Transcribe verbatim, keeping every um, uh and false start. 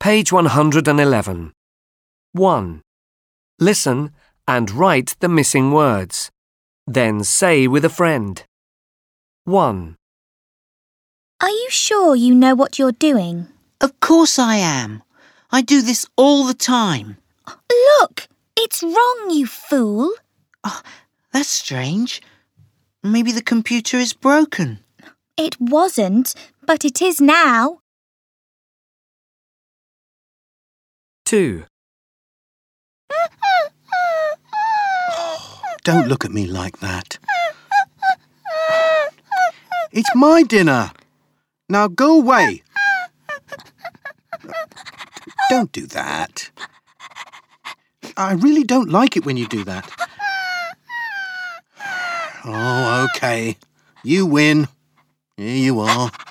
Page one hundred eleven. one. Listen and write the missing words. Then say with a friend. one. Are you sure you know what you're doing? Of course I am. I do this all the time. Look, it's wrong, you fool. Oh, that's strange. Maybe the computer is broken. It wasn't, but it is now. two. Oh, don't look at me like that. It's my dinner. Now go away. Don't do that. I really don't like it when you do that. Oh, OK. You win. Here you are.